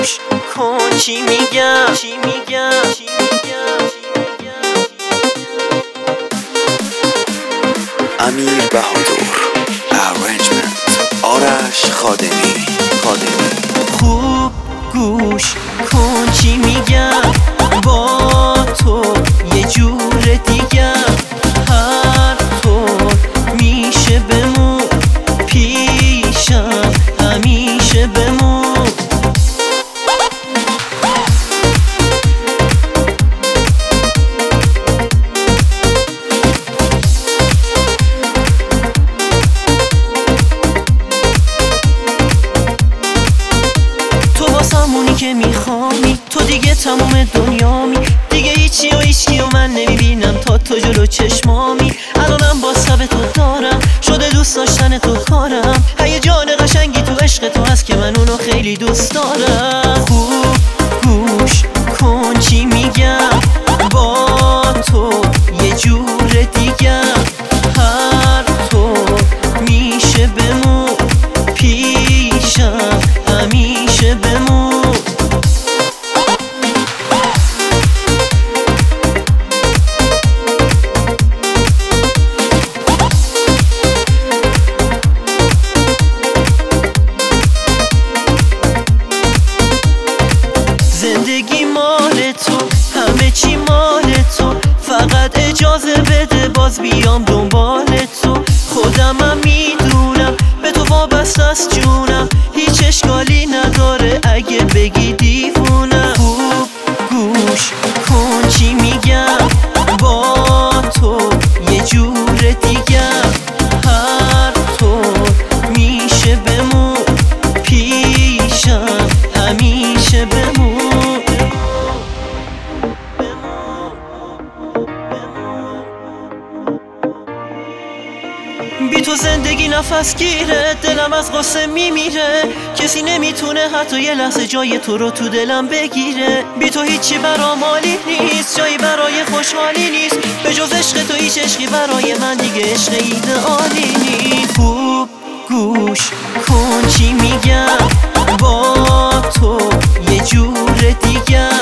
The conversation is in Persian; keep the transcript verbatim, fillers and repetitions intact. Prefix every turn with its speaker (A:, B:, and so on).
A: گوش کن چی میگم چی میگم چی میگم
B: امیر بهادر Arrangement آرش خادمی خادمی
A: خوب گوش کن چی میگم با تو یه جور دیگم هر طور میشه بمون پیشم همیشه بمون همونی که میخوامی تو دیگه تموم دنیامی دیگه هیچی و هیچکی و من نمیبینم تا تو جلو چشمامی الانم با سب تو دارم شده دوست داشتن تو کارم هیجان قشنگی تو عشق تو هست که من اونو خیلی دوست دارم خوب گوش کن چی میگم با تو یه جور دیگم هر طور میشه بمون پیشم همیشه بمون زندگی مال تو همه چی مال تو فقط اجازه بده باز بیام دنبال تو خودمم میدونم به تو وابسته است جونم هیچ اشکالی نداره اگه بگی دیوونم خوب گوش کن چی میگم با تو یه جور دیگم هر طور میشه بمون پیشم همیشه بمون بی تو زندگی نفس گیره دلم از غصه میمیره کسی نمیتونه حتی یه لحظه جای تو رو تو دلم بگیره بی تو هیچی برام عالی نیست جایی برای خوشحالی نیست به جز عشق تو هیچ عشقی برای من دیگه عشق ایدئالی نیست خوب گوش کن چی میگم با تو یه جور دیگم